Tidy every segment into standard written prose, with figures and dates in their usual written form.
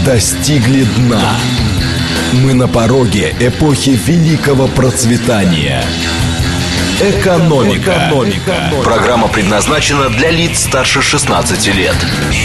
достигли дна. Мы на пороге эпохи великого процветания. Экономика. Программа предназначена для лиц старше 16 лет.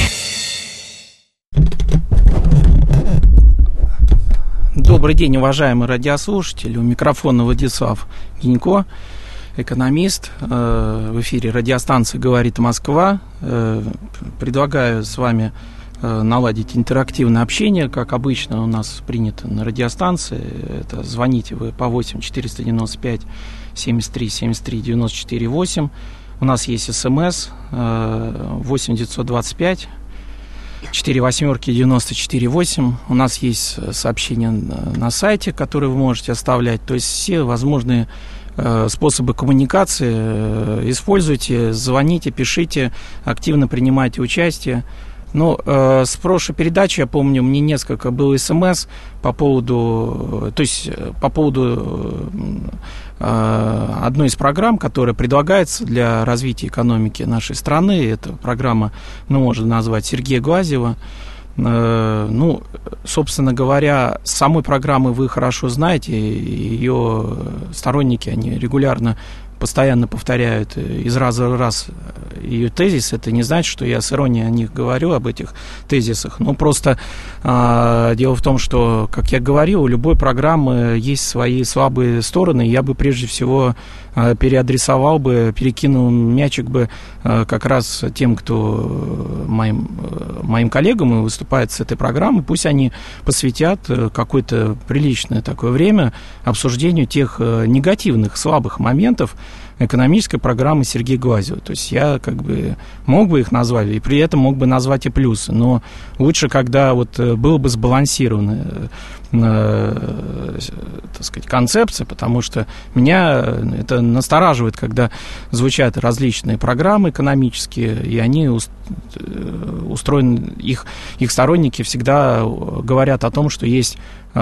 Добрый день, уважаемые радиослушатели. У микрофона Владислав Гинько, экономист. В эфире радиостанции «Говорит Москва». Предлагаю с вами наладить интерактивное общение, как обычно у нас принято на радиостанции. Это звоните вы по 8 495 73 73 94 8. У нас есть СМС 8 925 4 восьмерки 94 8. У нас есть сообщения на сайте, которые вы можете оставлять. То есть все возможные способы коммуникации используйте, звоните, пишите, активно принимайте участие. Ну, с прошлой передачи, я помню, мне несколько было СМС по поводу одной из программ, которая предлагается для развития экономики нашей страны. Это программа, можно назвать, Сергея Глазьева. Ну, собственно говоря, самой программы вы хорошо знаете, ее сторонники, они регулярно, постоянно повторяют из раза в раз ее тезис. Это не значит, что я с иронией о них говорю, об этих тезисах. Но просто дело в том, что, как я говорил, у любой программы есть свои слабые стороны. Я бы прежде всего переадресовал бы, перекинул мячик бы как раз тем, кто моим коллегам выступает с этой программой. Пусть они посвятят какое-то приличное такое время обсуждению тех негативных, слабых моментов экономической программы Сергея Глазьева. То есть я мог бы их назвать, и при этом мог бы назвать и плюсы, но лучше, когда было бы сбалансировано, так сказать, концепция, потому что меня это настораживает, когда звучат различные программы экономические, и они устроены, их сторонники всегда говорят о том, что есть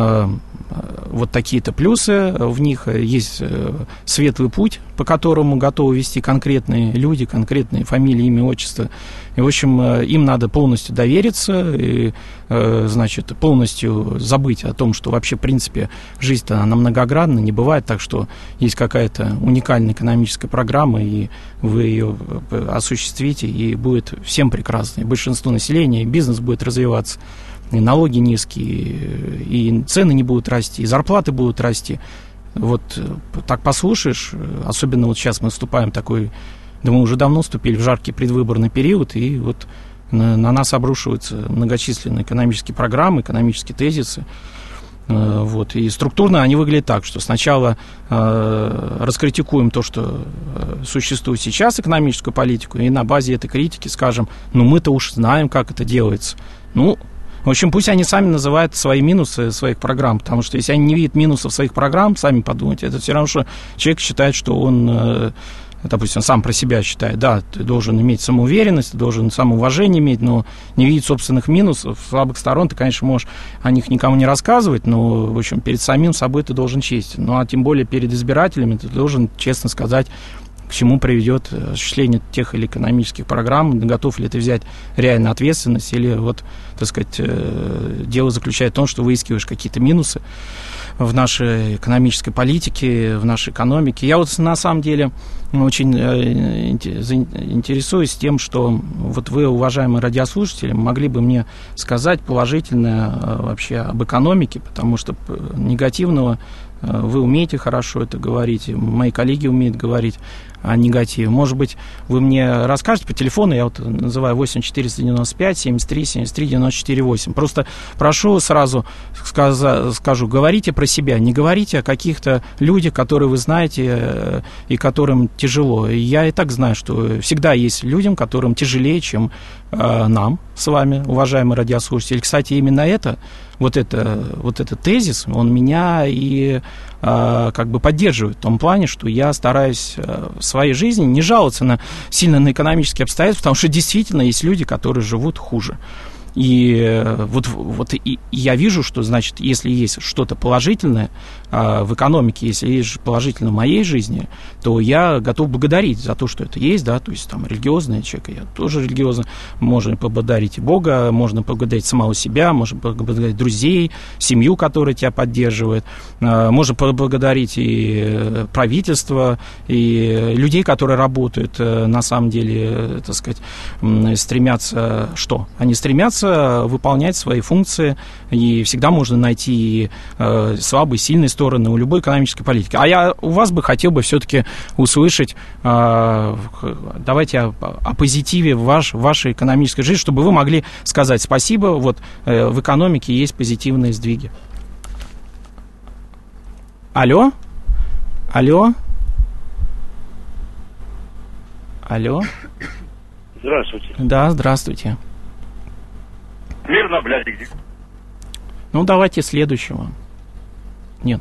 вот такие-то плюсы в них, есть светлый путь, по которому готовы вести конкретные люди, конкретные фамилии, имя, отчество. И, в общем, им надо полностью довериться и, значит, полностью забыть о том, что вообще, в принципе, жизнь-то она многогранна, не бывает так, что есть какая-то уникальная экономическая программа, и вы ее осуществите, и будет всем прекрасно, и большинству населения, и бизнес будет развиваться, и налоги низкие, и цены не будут расти, и зарплаты будут расти. Вот так послушаешь, особенно вот сейчас мы вступаем в такой, да мы уже давно вступили в жаркий предвыборный период, и вот на нас обрушиваются многочисленные экономические программы, экономические тезисы. Вот. И структурно они выглядят так, что сначала раскритикуем то, что существует сейчас, экономическую политику, и на базе этой критики скажем, мы-то уж знаем, как это делается. В общем, пусть они сами называют свои минусы своих программ, потому что если они не видят минусов своих программ, сами подумайте, это все равно, что человек считает, что он, допустим, сам про себя считает, да, ты должен иметь самоуверенность, ты должен самоуважение иметь, но не видеть собственных минусов, слабых сторон, ты, конечно, можешь о них никому не рассказывать, но, в общем, перед самим собой ты должен честен. А тем более перед избирателями ты должен честно сказать, к чему приведет осуществление тех или экономических программ, готов ли ты взять реальную ответственность, или так сказать, дело заключается в том, что выискиваешь какие-то минусы в нашей экономической политике, в нашей экономике. Я на самом деле очень интересуюсь тем, что вы, уважаемые радиослушатели, могли бы мне сказать положительное вообще об экономике, потому что негативного вы умеете хорошо это говорить, мои коллеги умеют говорить о негативе. Может быть, вы мне расскажете по телефону, я называю 8 495 73 73 94 8. Просто прошу сразу скажу, говорите про себя, не говорите о каких-то людях, которые вы знаете и которым тяжело. И я и так знаю, что всегда есть людям, которым тяжелее, чем нам с вами, уважаемые радиослушатели. Кстати, именно этот тезис, он меня и поддерживает в том плане, что я стараюсь в своей жизни не жаловаться сильно на экономические обстоятельства, потому что действительно есть люди, которые живут хуже. И вот и я вижу, что, значит, если есть что-то положительное в экономике, если есть положительное в моей жизни, то я готов благодарить за то, что это есть, да, то есть там религиозный человек, я тоже религиозный, можно поблагодарить и Бога, можно поблагодарить самого себя, можно поблагодарить друзей, семью, которая тебя поддерживает, можно поблагодарить и правительство, и людей, которые работают, на самом деле, так сказать, стремятся, что? Они стремятся выполнять свои функции, и всегда можно найти слабые, сильные стороны у любой экономической политики. А я у вас бы хотел бы все-таки услышать, давайте о позитиве в вашей экономической жизни, чтобы вы могли сказать спасибо, вот в экономике есть позитивные сдвиги. Алло? Алло? Алло? Здравствуйте. Да, здравствуйте. Мирно, блядь, где? Ну, давайте следующего. Нет.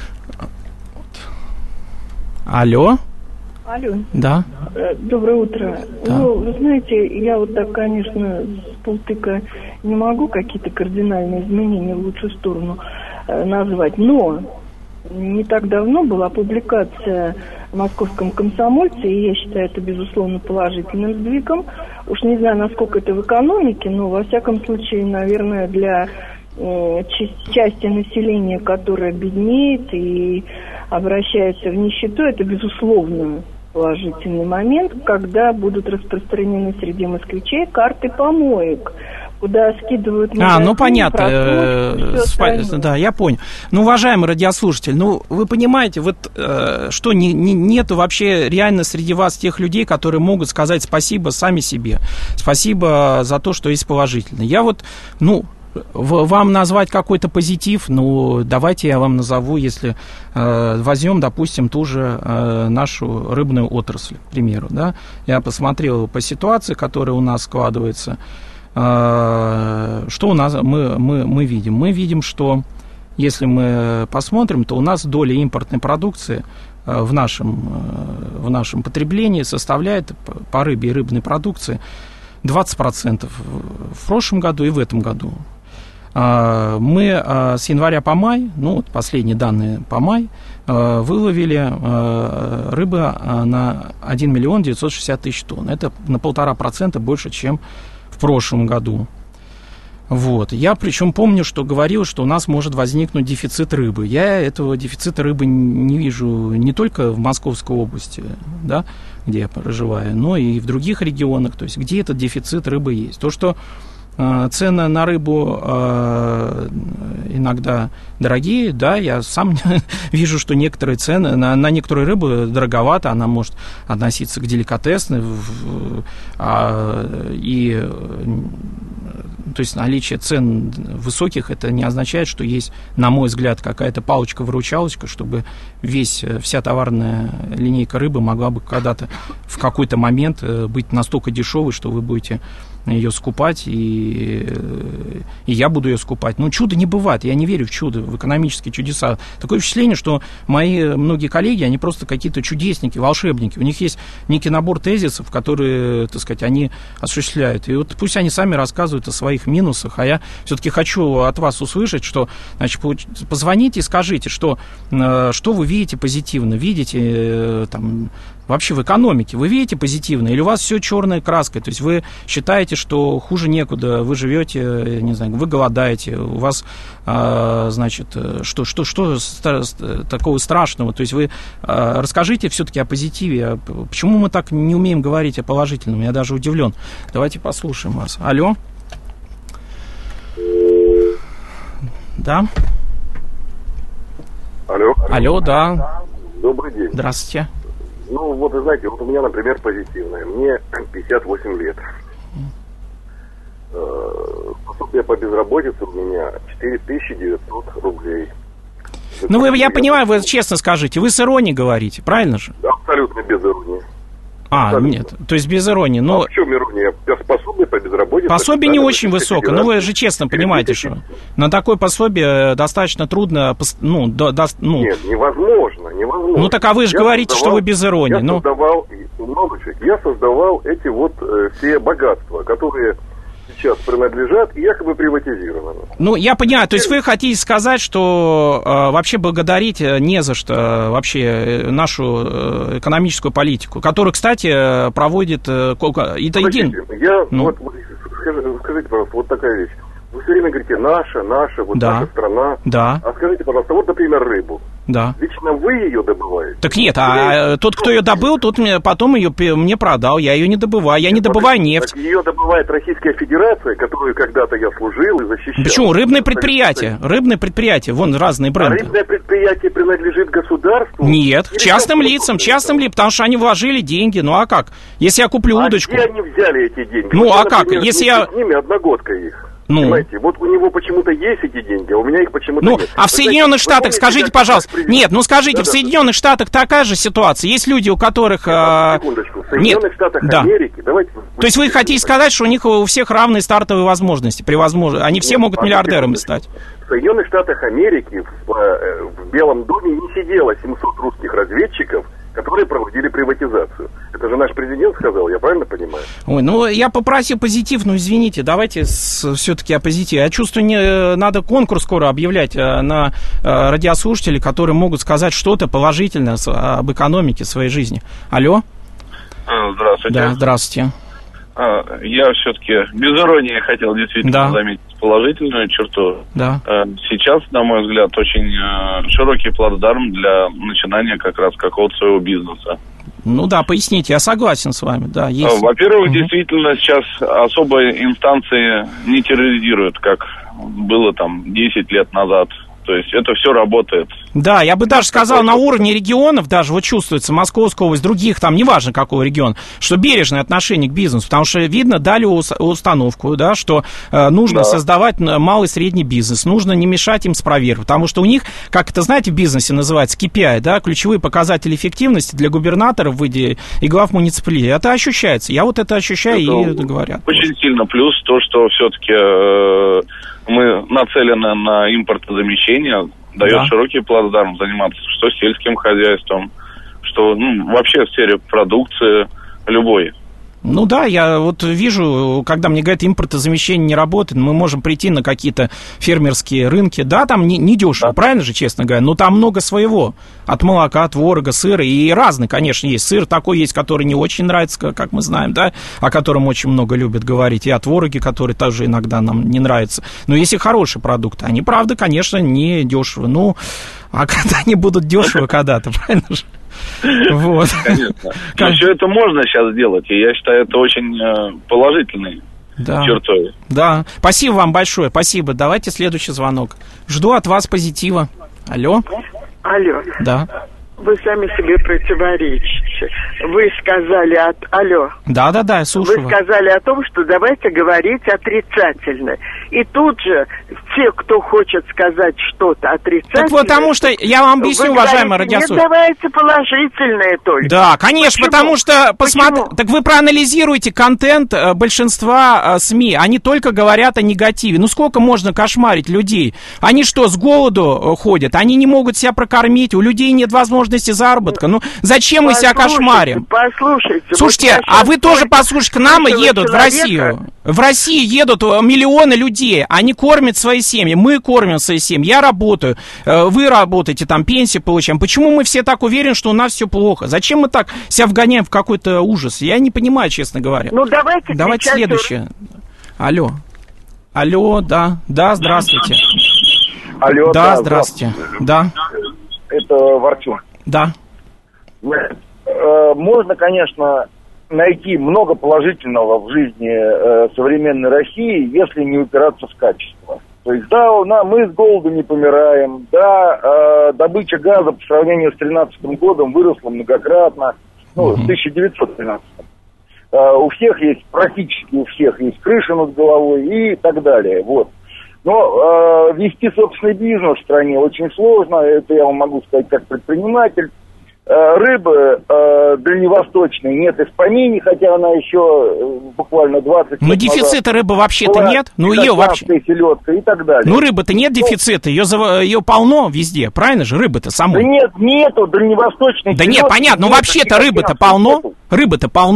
Алло? Алло. Да. Доброе утро. Да. Ну, вы знаете, я вот так, конечно, с полтыка не могу какие-то кардинальные изменения в лучшую сторону назвать, но не так давно была публикация в «Московском комсомольце», и я считаю это, безусловно, положительным сдвигом. Уж не знаю, насколько это в экономике, но, во всяком случае, наверное, для части населения, которая беднеет и обращается в нищету, это, безусловно, положительный момент, когда будут распространены среди москвичей карты помоек, куда скидывают магазин, ну понятно, просмотр, да, я понял. Ну, уважаемый радиослушатель, ну, вы понимаете, вот что нету вообще реально среди вас тех людей, которые могут сказать спасибо сами себе, спасибо за то, что есть положительно. Я вот, вам назвать какой-то позитив, давайте я вам назову, если возьмем, допустим, ту же нашу рыбную отрасль, к примеру, да, я посмотрел по ситуации, которая у нас складывается. Что у нас мы видим? Мы видим, что если мы посмотрим, то у нас доля импортной продукции в нашем потреблении составляет по рыбе и рыбной продукции 20% в прошлом году и в этом году. Мы с января по май, последние данные по май, выловили рыбы на 1 миллион 960 тысяч тонн. Это на 1,5% больше, чем в прошлом году. Вот. Я причем помню, что говорил, что у нас может возникнуть дефицит рыбы. Я этого дефицита рыбы не вижу не только в Московской области, да, где я проживаю, но и в других регионах. То есть, где этот дефицит рыбы есть. То, что цены на рыбу иногда дорогие, да, я сам вижу, что некоторые цены на некоторую рыбу дороговато, она может относиться к деликатесной, и то есть наличие цен высоких, это не означает, что есть, на мой взгляд, какая-то палочка-выручалочка, чтобы вся товарная линейка рыбы могла бы когда-то в какой-то момент быть настолько дешевой, что вы будете ее скупать, и я буду ее скупать. Чуда не бывает, я не верю в чудо, в экономические чудеса. Такое впечатление, что мои многие коллеги, они просто какие-то чудесники, волшебники. У них есть некий набор тезисов, которые, так сказать, они осуществляют. И вот пусть они сами рассказывают о своих минусах, а я все-таки хочу от вас услышать, что, значит, позвоните и скажите, что вы видите позитивно, видите там вообще в экономике, вы видите позитивно, или у вас все черной краской, то есть вы считаете, что хуже некуда, вы живете, не знаю, вы голодаете, у вас, значит, что такого страшного, то есть вы расскажите все-таки о позитиве, почему мы так не умеем говорить о положительном, я даже удивлен. Давайте послушаем вас. Алло? Да? Алло. Алло, да. Добрый день. Здравствуйте. Вот, вы знаете, вот у меня, например, позитивное. Мне 58 лет. Пособие по безработице у меня 4900 рублей. Я понимаю, вы честно скажите, вы с иронией говорите, правильно же? Абсолютно без иронии. Нет, то есть без иронии, но... в чем ирония? Пособие по безработице... Пособие не очень высокое, но вы же честно понимаете, что на такое пособие достаточно трудно... Нет, невозможно. Так а вы же говорите, что вы без иронии. Я создавал эти все богатства, которые сейчас принадлежат и якобы приватизированы. Ну, я понимаю, то есть вы хотите сказать, что вообще благодарить не за что вообще нашу экономическую политику, которую, кстати, проводит Скажите, пожалуйста, вот такая вещь. Вы все время говорите наша, наша страна. Да. А скажите, пожалуйста, вот, например, рыбу. Да. Лично вы ее добываете? Так нет, тот, кто ее добыл, тот потом ее мне продал. Я ее не добываю. Я не добываю нефть. Так ее добывает Российская Федерация, которую когда-то я служил и защищал. Почему? Рыбные предприятия. Вон разные бренды. А рыбное предприятие принадлежит государству? Нет, частным лицам, потому что они вложили деньги. Ну а как? Если я куплю удочку... Где они взяли эти деньги? Ну вот а я, как? Например, Если я... с ними одногодка их. Ну. Понимаете, вот у него почему-то есть эти деньги, а у меня их почему-то нет. А в Соединенных Штатах, скажите, пожалуйста, скажите, в Соединенных Штатах такая же ситуация? Есть люди, у которых... Секундочку, в Соединенных Штатах Америки, давайте... То есть вы хотите сказать, что у них у всех равные стартовые возможности, они все могут миллиардерами стать? В Соединенных Штатах Америки в Белом доме не сидело 700 русских разведчиков, которые проводили приватизацию. Это же наш президент сказал, я правильно понимаю? Ой, ну я попросил позитив, но извините, давайте все-таки о позитиве. Я чувствую, надо конкурс скоро объявлять на радиослушателей, которые могут сказать что-то положительное об экономике своей жизни. Алло? Здравствуйте. Да, здравствуйте. Я все-таки без иронии хотел действительно заметить положительную черту. Да. Сейчас, на мой взгляд, очень широкий плацдарм для начинания как раз какого-то своего бизнеса. Ну да, поясните, я согласен с вами. Да, есть. Во-первых, действительно, сейчас особые инстанции не терроризируют, как было там 10 лет назад. То есть это все работает. Да, я бы даже сказал, на уровне регионов даже вот чувствуется, Московская область, других там, неважно какой регион, что бережное отношение к бизнесу, потому что видно, дали установку, да, что нужно создавать малый и средний бизнес, нужно не мешать им с проверкой, потому что у них, как это, знаете, в бизнесе называется, KPI, да, ключевые показатели эффективности для губернаторов и глав муниципалитетов. Это ощущается, я вот это ощущаю, это и говорят. Очень сильно плюс то, что все-таки мы нацелены на импортозамещение, дает широкий плацдарм заниматься что сельским хозяйством, что вообще в сфере продукции любой. Ну да, я вот вижу, когда мне говорят, импортозамещение не работает, мы можем прийти на какие-то фермерские рынки, да, там не дешево, правильно же, честно говоря, но там много своего, от молока, творога, сыра, и разный, конечно, есть. Сыр такой есть, который не очень нравится, как мы знаем, да, о котором очень много любят говорить, и о твороге, который тоже иногда нам не нравится. Но есть и хорошие продукты, они, правда, конечно, не дешево, ну, а когда они будут дешево когда-то, правильно же? Вот. Конечно. Но все это можно сейчас сделать, и я считаю, это очень положительной чертой. Да, спасибо вам большое, спасибо. Давайте следующий звонок. Жду от вас позитива. Алло. Алло. Да. Вы сами себе противоречите. Вы сказали Алло. Да, я слушаю. Вы сказали о том, что давайте говорить отрицательно. И тут же те, кто хочет сказать что-то отрицательное... Так потому что, я вам объясню, уважаемые радиослушатели. Нет, давайте положительное только. Да, конечно, потому что, так вы проанализируйте контент большинства СМИ. Они только говорят о негативе. Ну сколько можно кошмарить людей? Они что, с голоду ходят? Они не могут себя прокормить? У людей нет возможности заработка. Ну, зачем мы себя кошмарим? Слушайте, вот а вы тоже послушайте, к нам едут в Россию. В России едут миллионы людей. Они кормят свои семьи. Мы кормим свои семьи. Я работаю. Вы работаете, там, пенсию получаем. Почему мы все так уверены, что у нас все плохо? Зачем мы так себя вгоняем в какой-то ужас? Я не понимаю, честно говоря. Ну, давайте следующее. Алло, да, здравствуйте. Алло, да, здравствуйте. Да. Это Ворчун. Да. Можно, конечно, найти много положительного в жизни современной России, если не упираться в качество. То есть, мы с голоду не помираем, добыча газа по сравнению с 2013 годом выросла многократно, с 1913. У всех есть, практически у всех есть крыша над головой и так далее, вот. Но вести собственный бизнес в стране очень сложно, это я вам могу сказать как предприниматель. Рыбы дальневосточной нет и в помине, хотя она еще буквально 20 лет назад... дефицита рыбы вообще-то нет. Ее вообще... селедка и так далее. Рыбы-то нет дефицита, ее полно везде, правильно же, рыбы-то самой? Да нету дальневосточной селедки. Да нет, понятно, но вообще-то рыбы-то полно. Рыбы-то полно.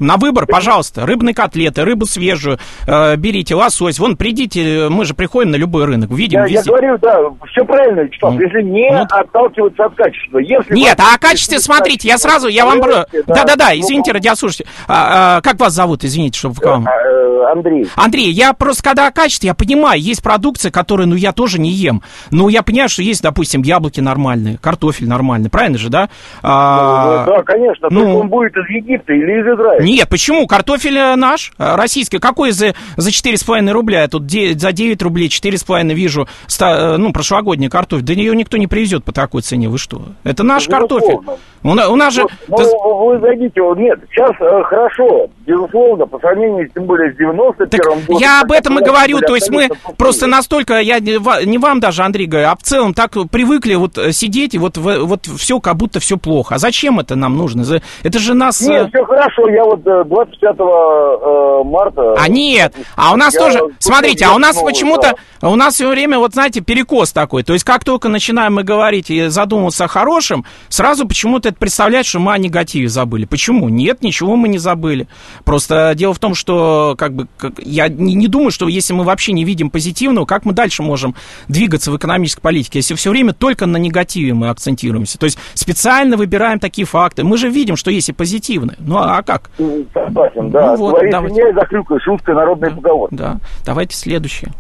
На выбор, пожалуйста, рыбные котлеты, рыбу свежую, берите, лосось. Вон, придите, мы же приходим на любой рынок, видим везде. Я говорю, да, все правильно, Вячеслав, если не отталкиваться от качества. Если нет, а о качестве, смотрите, я вам... Да, извините, радиослушатели. Как вас зовут, извините, чтобы... Андрей. Андрей, я просто, когда о качестве, я понимаю, есть продукция, которую, я тоже не ем. Но я понимаю, что есть, допустим, яблоки нормальные, картофель нормальный, правильно же, да? Да, конечно, только он будет из Египта или из Израиля. Нет, почему? Картофель наш, российский. Какой за 4,5 рубля? Я тут за 9 рублей 4,5 вижу, прошлогодний картофель. Да ее никто не привезет по такой цене, вы что? Это наш картофель. У нас же... Вы зайдите, нет, сейчас хорошо, безусловно, по сравнению, тем более, с 91-м годом. Я об этом и говорю, то есть мы просто настолько, я не вам даже, Андрей, говорю, а в целом так привыкли вот сидеть, и вот все, как будто все плохо. А зачем это нам нужно? Это же нас... Нет, все хорошо, я вот 25 марта... Нет, а у нас тоже, смотрите, а у нас почему-то, у нас все время, вот знаете, перекос такой, то есть как только начинаем мы говорить и задумываться о хорошем, сразу почему-то это представляет, что мы о негативе забыли. Почему? Нет, ничего мы не забыли. Просто дело в том, что я не думаю, что если мы вообще не видим позитивного, как мы дальше можем двигаться в экономической политике, если все время только на негативе мы акцентируемся. То есть специально выбираем такие факты. Мы же видим, что есть и позитивные. Ну а как? Согласен, да. Говорит, меня захлюкаешь, русская народная поговорка. Да. Давайте следующее.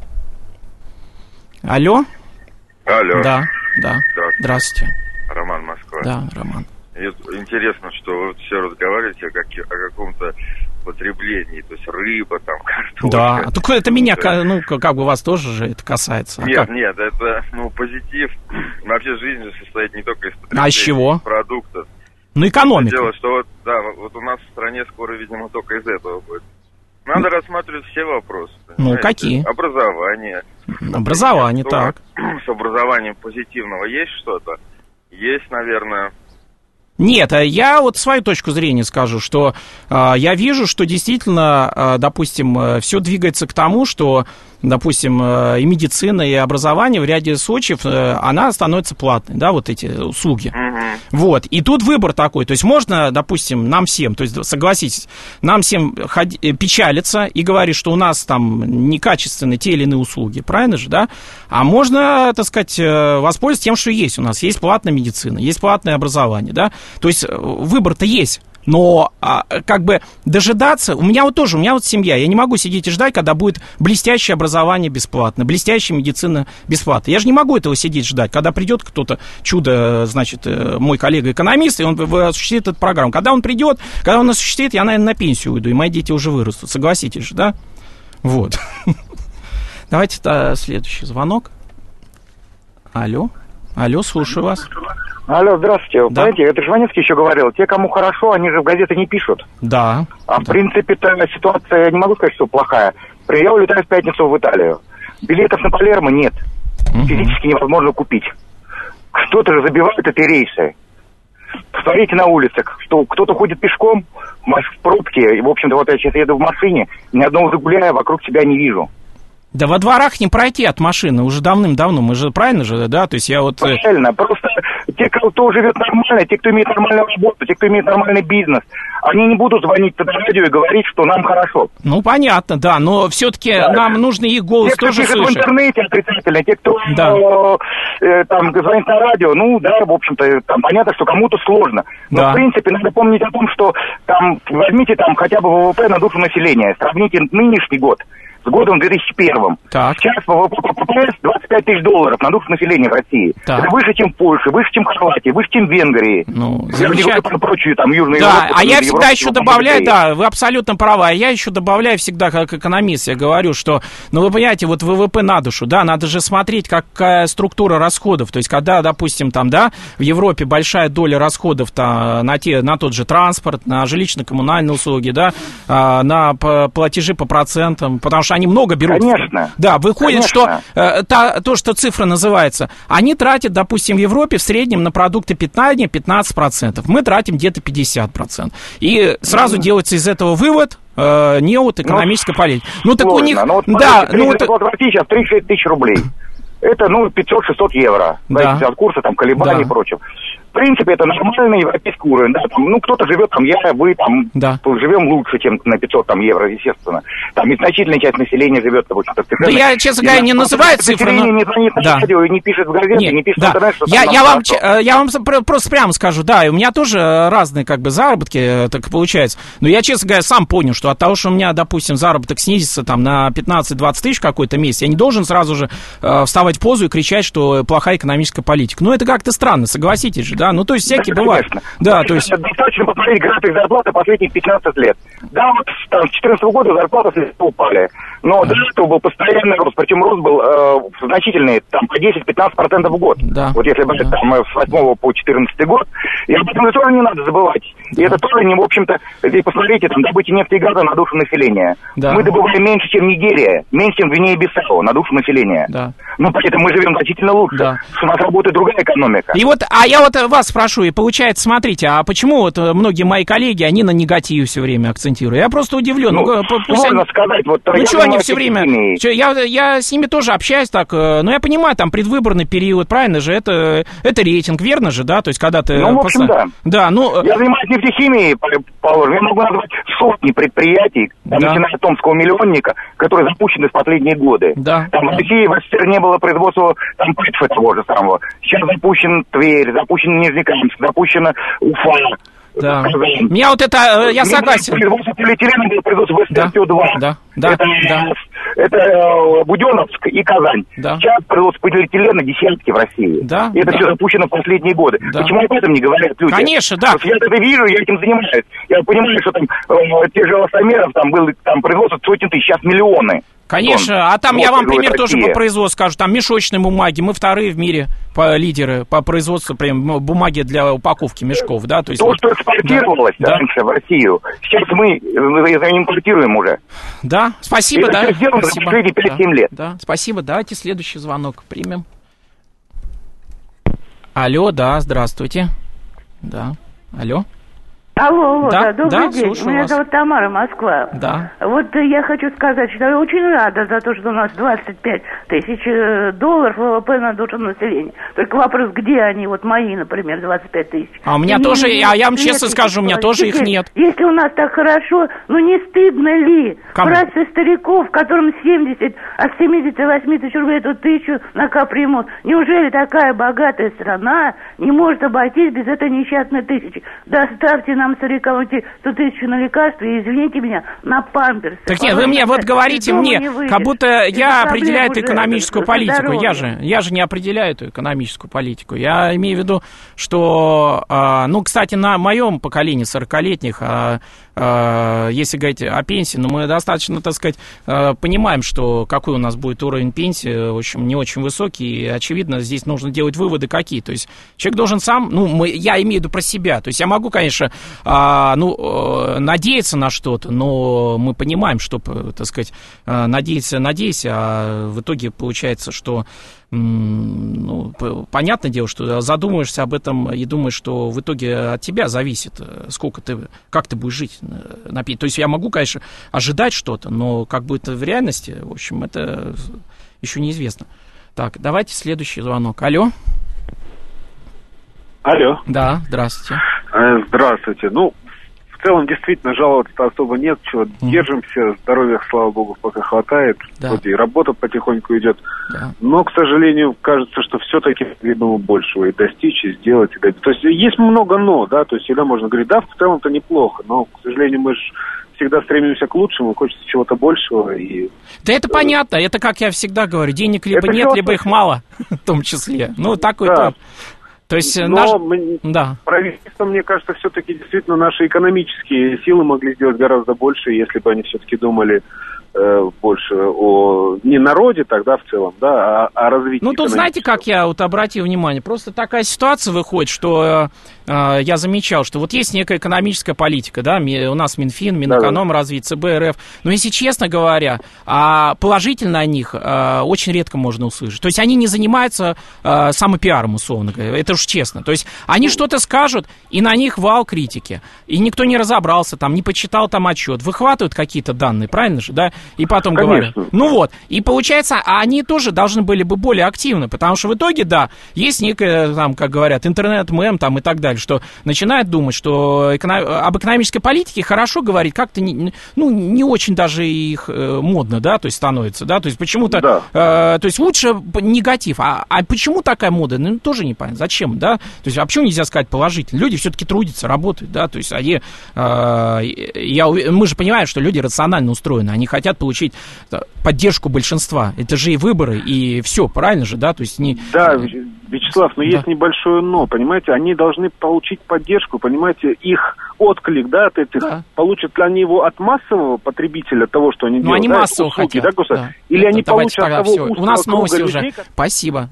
Алло? Алло. Да. Здравствуйте. Роман, Москва. Да, Роман. Интересно, что вы все разговариваете о каком-то потреблении, то есть рыба, там, картошка. Да, только это меня, вас тоже же это касается. Нет, это, позитив. Вообще жизнь же состоит не только из потребления. А из чего? Продуктов. Экономика. Дело, что вот у нас в стране скоро, видимо, только из этого будет. Надо рассматривать все вопросы. Какие? Образование. Образование, так. С образованием позитивного есть что-то? Есть, наверное... Нет, я вот свою точку зрения скажу, что я вижу, что действительно, допустим, все двигается к тому, что, допустим, и медицина, и образование в ряде случаев, она становится платной, да, вот эти услуги. Вот, и тут выбор такой, то есть можно, допустим, нам всем, то есть согласитесь, нам всем печалиться и говорить, что у нас там некачественные те или иные услуги, правильно же, да? А можно, так сказать, воспользоваться тем, что есть у нас. Есть платная медицина, есть платное образование, да? То есть выбор-то есть. Но дожидаться... У меня вот семья. Я не могу сидеть и ждать, когда будет блестящее образование бесплатно, блестящая медицина бесплатно. Я же не могу этого сидеть ждать, когда придет кто-то, мой коллега-экономист, и он осуществит эту программу. Когда он придет, когда он осуществит, я, наверное, на пенсию уйду, и мои дети уже вырастут. Согласитесь же, да? Вот. Давайте следующий звонок. Алло, слушаю вас. Алло, здравствуйте. Да. Знаете, это Жванецкий еще говорил, те, кому хорошо, они же в газеты не пишут. Да. В принципе-то ситуация, я не могу сказать, что плохая. Я улетаю в пятницу в Италию. Билетов на Палермо нет. Физически невозможно купить. Кто-то же забивает эти рейсы. Посмотрите на улицах, что кто-то ходит пешком в пробке. И, в общем-то, вот я сейчас еду в машине, ни одного «Жигуля» вокруг себя не вижу. Да во дворах не пройти от машины уже давным-давно, мы же правильно же, да, то есть я вот... Правильно, просто те, кто живет нормально, те, кто имеет нормальную работу, те, кто имеет нормальный бизнес, они не будут звонить по радио и говорить, что нам хорошо. Ну, понятно, да, но все-таки нам нужно их голос те, тоже слышать. Те, кто пишет в интернете отрицательно, те, кто там звонит на радио, в общем-то, там понятно, что кому-то сложно. Но, в принципе, надо помнить о том, что там, возьмите там хотя бы ВВП на душу населения, сравните нынешний год с годом 2001. Так. Сейчас ВВП ППС 25 тысяч долларов на душу населения в России. Так. Это выше, чем в Польше, выше, чем в Хорватии, выше, чем в Венгрии. Замечательно. Прочую, там, Южную да, Европу. А я всегда еще добавляю, да, вы абсолютно правы, а я еще добавляю всегда, как экономист, я говорю, что, вы понимаете, вот ВВП на душу, да, надо же смотреть, какая структура расходов, то есть, когда, допустим, там, да, в Европе большая доля расходов на тот же транспорт, на жилищно-коммунальные услуги, да, на платежи по процентам, потому что они много берут. Конечно. Да, выходит, что то, что цифра называется, они тратят, допустим, в Европе в среднем на продукты питания 15%. Мы тратим где-то 50%. И сразу делается из этого вывод, экономической политики. Так у них... Да, в России сейчас 36 тысяч рублей. Это, 500-600 евро. Да. От курса, там, колебаний и прочего. принципе, это нормальный европейский уровень, да, там, ну, кто-то живет, там, вы, там, живем лучше, чем на 500 там, евро, естественно. Там и значительная часть населения живет, в общем-то, да я, честно говоря, не называю цифры, но... Не звонит на радио, не пишет в газеты, не пишет в интернет, что я вам просто прямо скажу, да, и у меня тоже разные, как бы, заработки, так получается, но я, честно говоря, сам понял, что от того, что у меня, допустим, заработок снизится, там, на 15-20 тысяч какой-то месяц, я не должен сразу же вставать в позу и кричать, что плохая экономическая политика. Ну, это как-то странно, согласитесь же, да? Ну, то есть, всякие бывают. Да, то есть... Достаточно посмотреть график зарплаты последних 15 лет. Да, вот там, с 2014 года зарплаты слегка упали. Но до этого был постоянный рост. Причем рост был значительный, там, по 10-15% в год. Да. Вот если брать там с 8 по 14 год. И об этом тоже не надо забывать. И это тоже, не, в общем-то, здесь посмотрите, там, добыча нефти и газа на душу населения. Да. Мы добываем меньше, чем Нигерия, меньше, чем Гвинея-Бисау на душу населения. Да. Ну, поэтому мы живем значительно лучше. Да. У нас работает другая экономика. И вот, а я вот вас спрошу, и получается, смотрите, а почему вот многие мои коллеги, они на негативе все время акцентируют? Я просто удивлен. Ну, сложно сказать. Вот, ну, что они все время... Я с ними тоже общаюсь так, но я понимаю, там, предвыборный период, правильно же, это рейтинг, верно же, да? То есть, когда ты... Ну, в общем, да. Да, ну... Я занимаюсь нефтехимией, положим. Я могу назвать сотни предприятий, там, начиная от Томского миллионника, которые запущены в последние годы. Да. Там в России в СССР не было производства там ПЭТФа того же самого. Сейчас запущен Тверь, запущен Нижнекамск, запущена Уфа. Да. Меня вот это, я согласен. Производство полиэтилена было производство в СТО-2. Это Буденновск и Казань. Да. Сейчас производство полиэтилена десятки в России. Да. И это все запущено в последние годы. Да. Почему об этом не говорят люди? Конечно, да. Я это вижу, я этим занимаюсь. Я понимаю, что там тех же эластомеров, там было там производство сотен тысяч, сейчас миллионы. Конечно, а там я вам пример тоже по производству скажу. Там мешочной бумаги, мы вторые в мире лидеры по производству прям бумаги для упаковки мешков, да? То, есть, что экспортировалось раньше в Россию, сейчас мы импортируем уже. Да, спасибо, это да. Это сделано спасибо. За последние 5-7 лет. Да, спасибо, давайте следующий звонок примем. Алло, да, здравствуйте. Да, алло. Алло, да, добрый день. Меня вас. зовут Тамара, Москва. Да. Вот я хочу сказать, что я очень рада за то, что у нас 25 тысяч долларов ВВП на душу населения. Только вопрос, где они, вот мои, например, 25 тысяч. А у меня тоже, я вам честно скажу, у меня тоже их нет. Если у нас так хорошо, ну не стыдно ли брать со стариков, которым 70, а с 78 тысяч рублей эту 1000 на капремонт? Неужели такая богатая страна не может обойтись без этой несчастной 1000? Доставьте нам старикам эти 100 тысяч на лекарства и, извините меня, на памперсы. Так нет, вы мне вот говорите мне, как будто я определяю эту экономическую политику. Я же не определяю эту экономическую политику. Я имею в виду, что, ну, кстати, на моем поколении 40-летних, если говорить о пенсии, ну, мы достаточно, так сказать, понимаем, что какой у нас будет уровень пенсии, в общем, не очень высокий, и, очевидно, здесь нужно делать выводы какие. То есть человек должен сам, ну, я имею в виду про себя, то есть я могу, конечно, надеяться на что-то, но мы понимаем, что, так сказать, надеяться, а в итоге получается, что, ну, понятное дело, что задумываешься об этом и думаешь, что в итоге от тебя зависит, как ты будешь жить на пенсии. То есть я могу, конечно, ожидать что-то, но как будет в реальности, в общем, это еще неизвестно. Так, давайте следующий звонок. Алло. Алло. Да, здравствуйте. Здравствуйте. Ну, в целом, действительно, жаловаться-то особо нет. Чего, держимся, здоровья, слава богу, пока хватает. Да. Вроде и работа потихоньку идет. Да. Но, к сожалению, кажется, что все-таки требуемо большего и достичь, и сделать, и добиться. То есть есть много «но», да, то есть всегда можно говорить, да, в целом-то неплохо, но, к сожалению, мы же всегда стремимся к лучшему, хочется чего-то большего. И... Да это понятно, это, как я всегда говорю, денег либо нет, либо их мало, в том числе. Ну, такой то. То есть правительство, мне кажется, все-таки действительно наши экономические силы могли сделать гораздо больше, если бы они все-таки думали больше о не народе тогда в целом, да, а развитии. Ну, тут знаете, как я вот обратил внимание, просто такая ситуация выходит, что я замечал, что вот есть некая экономическая политика, да, у нас Минфин, Минэкономразвитие, ЦБ РФ, но если честно говоря, положительно о них очень редко можно услышать. То есть они не занимаются самопиаром, условно говоря, это уж честно. То есть они что-то скажут, и на них вал критики, и никто не разобрался, там, не почитал там отчет, выхватывают какие-то данные, правильно же, да, и потом говорят. Ну вот, и получается, они тоже должны были бы более активны, потому что в итоге, да, есть некое, там, как говорят, интернет-мем там и так далее, что начинают думать, что об экономической политике хорошо говорить как-то, не очень даже их модно, да, то есть становится, да, то есть почему-то, то есть лучше негатив, а почему такая мода, ну, тоже непонятно, зачем, да, то есть, а почему нельзя сказать положительно, люди все-таки трудятся, работают, да, то есть они, мы же понимаем, что люди рационально устроены, они хотят получить поддержку большинства, это же и выборы, и все, правильно же, да, то есть не... Да, Вячеслав, но есть небольшое но, понимаете, они должны получить поддержку, понимаете, их отклик, да, от этих, получат ли они его от массового потребителя, того, что они делают, они массово услуги, хотят, да, или они получат от того узкого у нас новости людей, уже, спасибо.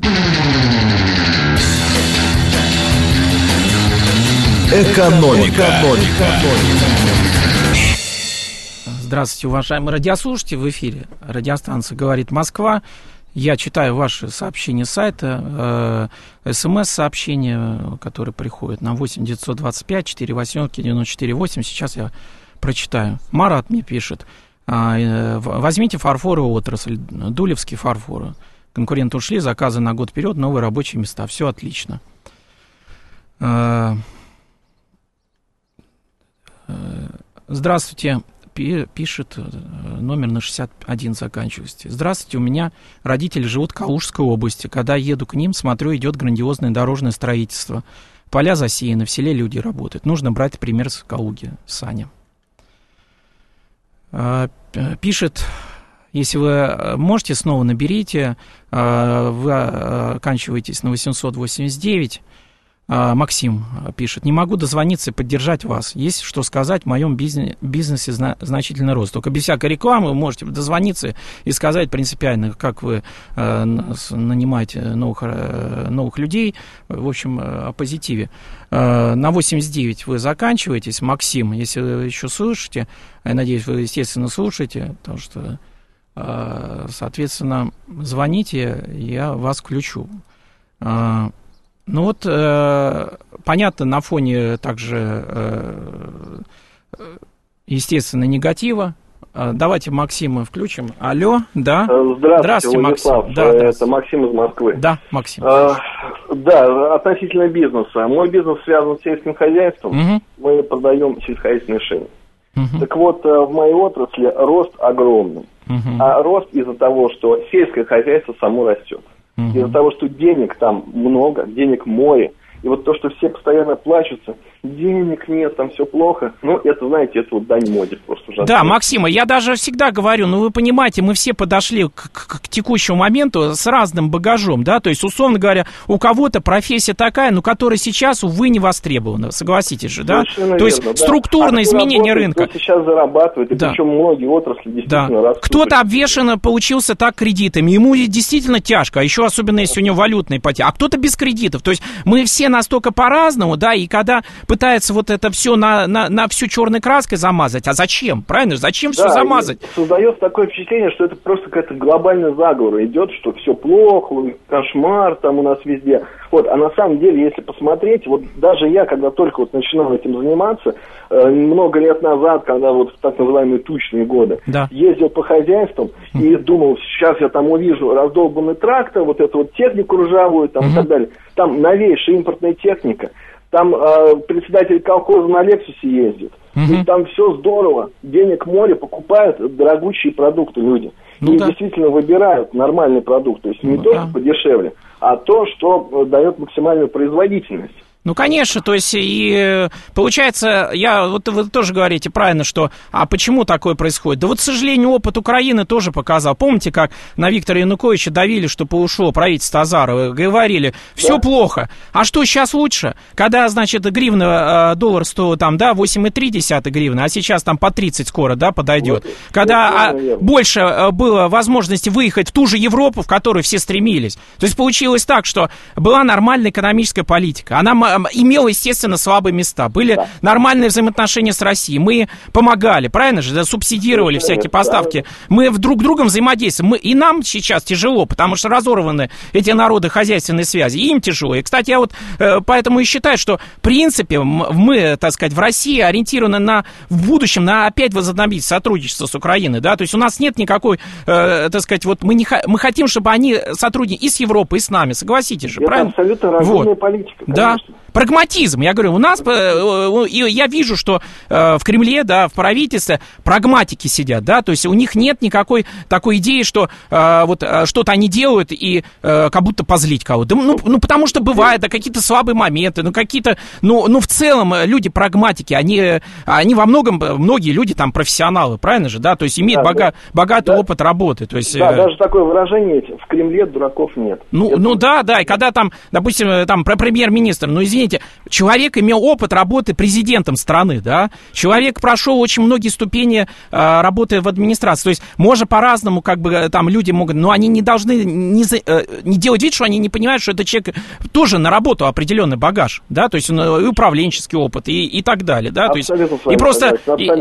Экономика. Здравствуйте, уважаемые радиослушатели, в эфире радиостанция «Говорит Москва». Я читаю ваши сообщения с сайта, СМС-сообщения, которые приходят на 8 925 48 94 8. Сейчас я прочитаю. Марат мне пишет. Возьмите фарфоровую отрасль, Дулевский фарфор. Конкуренты ушли, заказы на год вперед, новые рабочие места. Все отлично. Здравствуйте. Пишет, номер на 61 заканчивается. Здравствуйте, у меня родители живут в Калужской области. Когда еду к ним, смотрю, идет грандиозное дорожное строительство. Поля засеяны, в селе люди работают. Нужно брать пример с Калуги. Саня. Пишет, если вы можете, снова наберите. Вы оканчиваетесь на 889. Максим пишет, не могу дозвониться и поддержать вас. Есть что сказать, в моем бизнесе значительный рост. Только без всякой рекламы вы можете дозвониться и сказать принципиально, как вы нанимаете новых людей. В общем, о позитиве. На 89 вы заканчиваетесь. Максим, если вы еще слышите, я надеюсь, вы, естественно, слушаете, потому что, соответственно, звоните, я вас включу. Ну вот, понятно, на фоне также, естественно, негатива. Давайте Максима включим. Алло, да? Здравствуйте, Владислав. Максим. Да, это Максим из Москвы. Да, Максим. Да, относительно бизнеса. Мой бизнес связан с сельским хозяйством. Угу. Мы продаем сельскохозяйственные шины. Угу. Так вот, в моей отрасли рост огромный. Угу. А рост из-за того, что сельское хозяйство само растет. Из-за того, что денег там много, денег море. И вот то, что все постоянно плачутся, денег нет, там все плохо. Ну, это, знаете, это вот дань моде просто ужасно. Да, Максима, я даже всегда говорю, ну, вы понимаете, мы все подошли к текущему моменту с разным багажом, да, то есть, условно говоря, у кого-то профессия такая, но которая сейчас, увы, не востребована, согласитесь же, да? Совершенно то есть, верно, структурное изменение рынка. Кто сейчас зарабатывает, и причем многие отрасли действительно растут. Кто-то обвешенно получился так кредитами, ему действительно тяжко, а еще особенно, если у него валютная ипотека, а кто-то без кредитов, то есть, мы все настолько по-разному, да, и когда пытается вот это все на всю черной краской замазать, а зачем, правильно, зачем все замазать? Создается такое впечатление, что это просто какой-то глобальный заговор идет, что все плохо, кошмар там у нас везде. Вот, а на самом деле, если посмотреть, вот даже я, когда только вот начинал этим заниматься, много лет назад, когда вот в так называемые тучные годы, ездил по хозяйствам и думал, сейчас я там увижу раздолбанный трактор, вот эту вот технику ржавую там и так далее. Там новейшая импортная техника, там председатель колхоза на Лексусе ездит, и там все здорово, денег море, покупают дорогущие продукты люди. И действительно выбирают нормальный продукт, то есть не то, что подешевле, а то, что дает максимальную производительность. Ну, конечно, то есть, и получается, вот вы тоже говорите правильно, что, а почему такое происходит? Да вот, к сожалению, опыт Украины тоже показал. Помните, как на Виктора Януковича давили, чтобы ушло правительство Азарова, говорили, все плохо. А что, сейчас лучше? Когда, значит, гривна, доллар стоил там, да, 8,3 гривны, а сейчас там по 30 скоро, да, подойдет. Вот. Когда больше было возможности выехать в ту же Европу, в которую все стремились. То есть, получилось так, что была нормальная экономическая политика. Она имел, естественно, слабые места. Были нормальные взаимоотношения с Россией. Мы помогали, правильно же? Субсидировали всякие поставки. Мы друг с другом взаимодействуем. И нам сейчас тяжело, потому что разорваны эти народы хозяйственной связи. И им тяжело. И, кстати, я вот поэтому и считаю, что, в принципе, мы, так сказать, в России ориентированы в будущем на опять возобновить сотрудничество с Украиной, да, то есть у нас нет никакой, так сказать, вот мы хотим, чтобы они сотрудничали и с Европой, и с нами, согласитесь же, это правильно? Это абсолютно разумная политика, конечно. Да. Прагматизм, я говорю, у нас, я вижу, что в Кремле, да, в правительстве прагматики сидят, да, то есть у них нет никакой такой идеи, что вот что-то они делают и как будто позлить кого-то. Ну, потому что бывает, да, какие-то слабые моменты, какие-то, в целом люди прагматики, они во многом, многие люди там профессионалы, правильно же, да, то есть имеют богатый опыт работы, то есть... Да, даже такое выражение, в Кремле дураков нет. Да, и когда там, допустим, там про премьер-министр, извините, человек имел опыт работы президентом страны, да, человек прошел очень многие ступени работы в администрации, то есть можно по-разному, как бы, там люди могут, но они не должны не делать вид, что они не понимают, что этот человек тоже наработал определенный багаж, да, то есть и управленческий опыт, и так далее, да, то есть, и просто,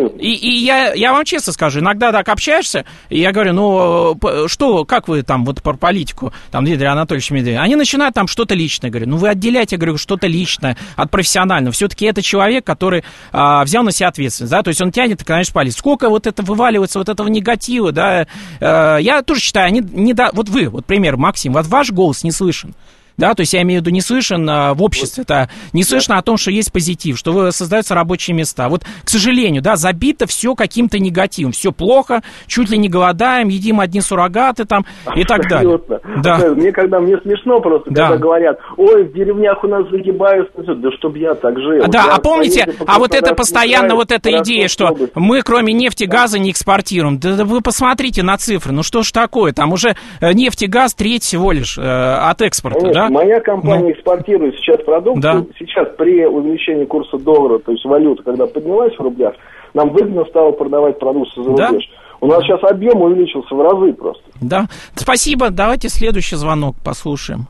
я вам честно скажу, иногда так общаешься, и я говорю, как вы там, вот про политику, там, Дмитрий Анатольевич Медведев, они начинают там что-то личное, говорю, вы отделяйте, говорю, что-то личное от профессионального. Все-таки это человек, который взял на себя ответственность, да, то есть он тянет, конечно, палец. Сколько вот это вываливается, вот этого негатива, да, я тоже считаю, вот вы, вот пример, Максим, вот ваш голос не слышен. Да, то есть я имею в виду, не слышен в обществе, это не слышно о том, что есть позитив, что создаются рабочие места. Вот, к сожалению, да, забито все каким-то негативом. Все плохо, чуть ли не голодаем, едим одни суррогаты там и так далее. Да. Мне смешно просто, когда говорят, ой, в деревнях у нас загибаются, да чтоб я так жил. Да, помните, вот это постоянно, вот эта идея, что мы кроме нефти, газа не экспортируем. Да вы посмотрите на цифры, что ж такое, там уже нефть и газ треть всего лишь от экспорта, да? Моя компания экспортирует сейчас продукцию. Сейчас при увеличении курса доллара, то есть валюта, когда поднялась в рублях, нам выгодно стало продавать продукцию за рубеж. У нас сейчас объем увеличился в разы просто. Да, спасибо. Давайте следующий звонок послушаем.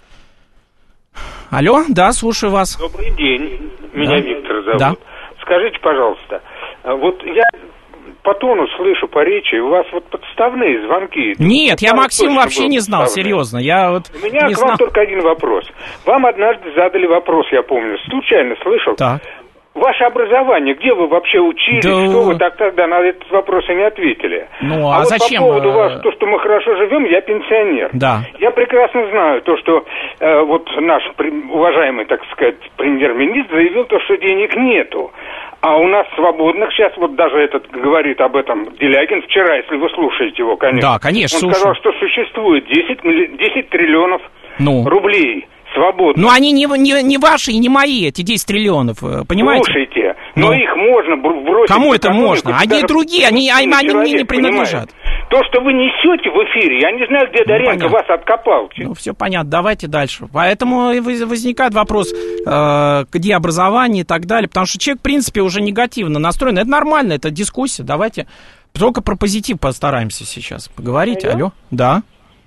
Алло, да, слушаю вас. Добрый день, меня Виктор зовут. Да. Скажите, пожалуйста, вот я по тону слышу, по речи, у вас вот подставные звонки. Нет, я Максим вообще не знал, серьезно. У меня к вам только один вопрос. Вам однажды задали вопрос, я помню, случайно слышал. Так. Ваше образование, где вы вообще учились, что вы тогда на этот вопрос и не ответили? А вот зачем? По поводу вас, то, что мы хорошо живем, я пенсионер. Да. Я прекрасно знаю то, что вот наш уважаемый, так сказать, премьер-министр заявил то, что денег нету. А у нас свободных сейчас, вот даже этот говорит об этом Делягин вчера, если вы слушаете его, конечно. Да, конечно, Он сказал, что существует 10 триллионов рублей. Свободно. Они не ваши и не мои, эти 10 триллионов, понимаете? Слушайте, но их можно бросить. Кому это можно? Они другие, они мне не принадлежат. То, что вы несете в эфире, я не знаю, где Доренко вас откопал. Все понятно, давайте дальше. Поэтому возникает вопрос, где образование и так далее, потому что человек, в принципе, уже негативно настроен. Это нормально, это дискуссия, давайте только про позитив постараемся сейчас поговорить. Алло? Да.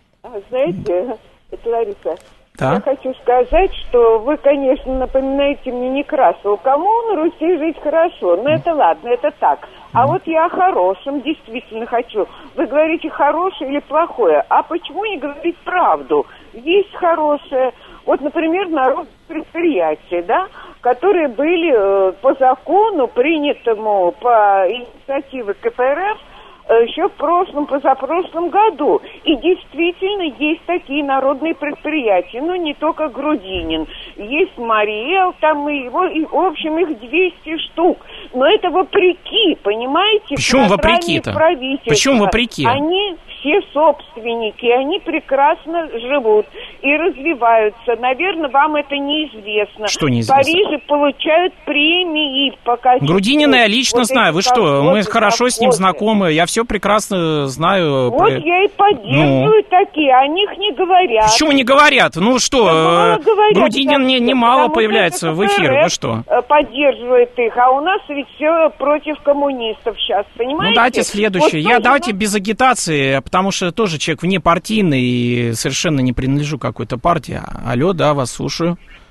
Знаете, это Лариса. Да. Я хочу сказать, что вы, конечно, напоминаете мне Некрасову. Кому на Руси жить хорошо? Ну, это ладно, это так. А вот я о хорошем действительно хочу. Вы говорите хорошее или плохое. А почему не говорить правду? Есть хорошее. Вот, например, народные предприятия, да, которые были по закону, принятому по инициативе КПРФ, еще в прошлом, позапрошлом году. И действительно есть такие народные предприятия. Ну, не только Грудинин. Есть Мариэл, там и его, и, в общем, их 200 штук. Но это вопреки, понимаете? Почему вопреки-то? Почему вопреки? Они все собственники, они прекрасно живут и развиваются. Наверное, вам это неизвестно. Что неизвестно? В Париже получают премии по качеству. Грудинина я лично знаю. Вы что? Мы хорошо с ним знакомы. Я все прекрасно знаю. Вот я и поддерживаю такие, о них не говорят. Почему не говорят? Ну что, Грудинин немало появляется в эфире. Вы что? Поддерживает их, а у нас ведь все против коммунистов сейчас, понимаете? Ну, давайте следующее. Вот давайте без агитации, потому что тоже человек внепартийный и совершенно не принадлежу какой-то партии. Алло, да, вас слушаю.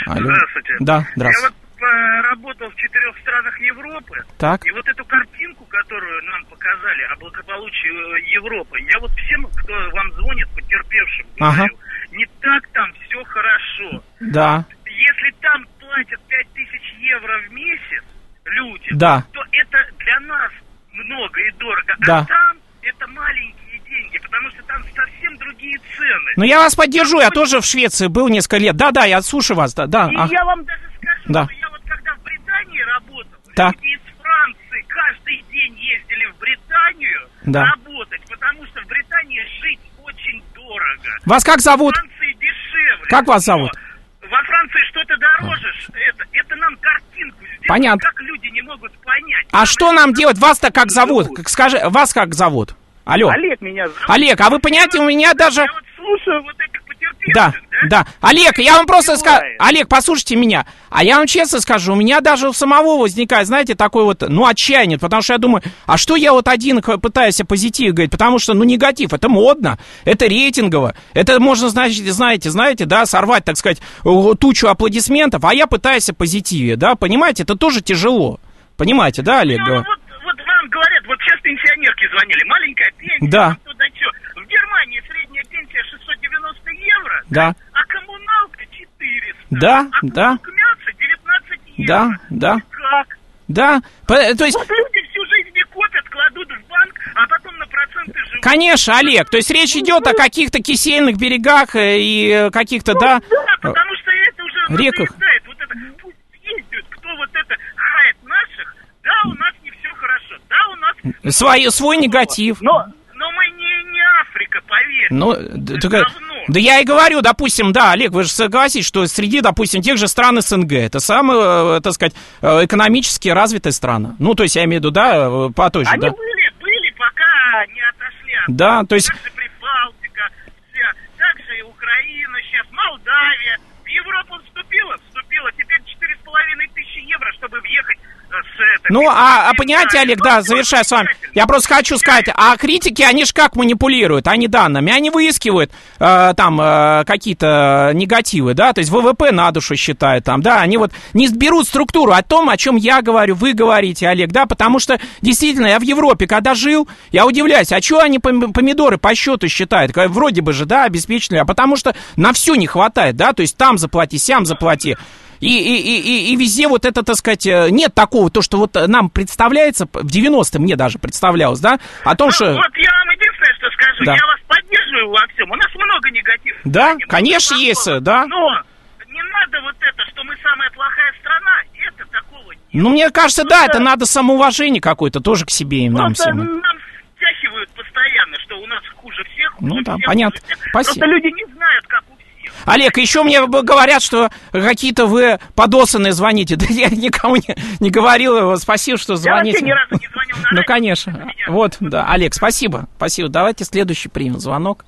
Алло. Здравствуйте. Да, здравствуйте. Я вот работал в 4 странах Европы. Так. И вот эту картинку, которую нам показали о благополучии Европы, я вот всем, кто вам звонит, потерпевшим, говорю, не так там все хорошо. Да. Если там платят 5000 евро в месяц люди, да. то это для нас много и дорого. Да. А там это маленькие деньги, потому что там совсем другие цены. Ну, я вас поддержу, я тоже в Швеции был несколько лет. Да, я слушаю вас, да. И я вам даже скажу, что я вот когда в Британии работал, люди из Франции каждый день ездили в Британию работать, потому что в Британии жить очень дорого. Вас как зовут? В Франции дешевле. Как вас зовут? Во Франции что-то дороже, это нам картинку сделать, понятно. Как люди не могут понять. А что нам делать? Вас-то как зовут? Скажи, вас как зовут? Алло. Олег меня зовут. Олег, а вы понимаете, у меня даже... Я вот слушаю вот этих потерпевших, да. Олег, я вам просто скажу... Олег, послушайте меня. А я вам честно скажу, у меня даже у самого возникает, знаете, такой вот, отчаяние. Потому что я думаю, а что я вот один пытаюсь о позитиве говорить? Потому что, негатив, это модно, это рейтингово. Это можно, знаете, да, сорвать, так сказать, тучу аплодисментов. А я пытаюсь о позитиве, да, понимаете? Это тоже тяжело. Понимаете, да, Олег? Вот вам говорят, вот сейчас пенсионерки звонили, маленькая пенсия, да. В Германии средняя пенсия 690 евро, да. А коммуналка 400, да, а да. мясо 19 евро. Да. Как? Да, то есть... Вот люди всю жизнь не копят, кладут в банк, а потом на проценты живут. Конечно, Олег, то есть речь идет о каких-то кисельных берегах и каких-то, да, потому что это уже реках. Вот это, пусть ездят, кто вот это хает наших, да, у нас не все хорошо, да, у нас... Свой негатив. Но мы не Африка, поверь. Да я и говорю, допустим, да, Олег, вы же согласитесь, что среди, допустим, тех же стран СНГ, это самая, так сказать, экономически развитая страна. Ну, то есть я имею в виду, да, по той же, Они были, пока не отошли от... Да, то есть... Так же Прибалтика, также и Украина сейчас, Молдавия. В Европу вступила, теперь 4500 евро, чтобы въехать с этой... понимаете, Олег, да, завершаю с вами. Я просто хочу сказать, а критики, они же как манипулируют, они данными, они выискивают какие-то негативы, да, то есть ВВП на душу считают там, да, они вот не берут структуру о том, о чем я говорю, вы говорите, Олег, да, потому что действительно я в Европе, когда жил, я удивляюсь, а что они помидоры по счету считают, вроде бы же, да, обеспечили, а потому что на все не хватает, да, то есть там заплати, сям заплати. И везде вот это, так сказать, нет такого, то, что вот нам представляется, в 90-е мне даже представлялось, да, о том, что... Вот я вам единственное, что скажу, я вас поддерживаю во всем, у нас много негатива. Да, конечно, есть, да. Но не надо вот это, что мы самая плохая страна, это такого нет. Мне кажется, да, это надо самоуважение какое-то тоже к себе и нам всем. Нам стягивают постоянно, что у нас хуже всех, понятно. Спасибо. Просто люди не знают, как у всех. Олег, еще мне говорят, что какие-то вы подосанные звоните. Да я никому не говорил. Спасибо, что звоните. Я вообще ни разу не звонил на радио. Конечно. Вот, да. Олег, спасибо. Спасибо. Давайте следующий примем звонок.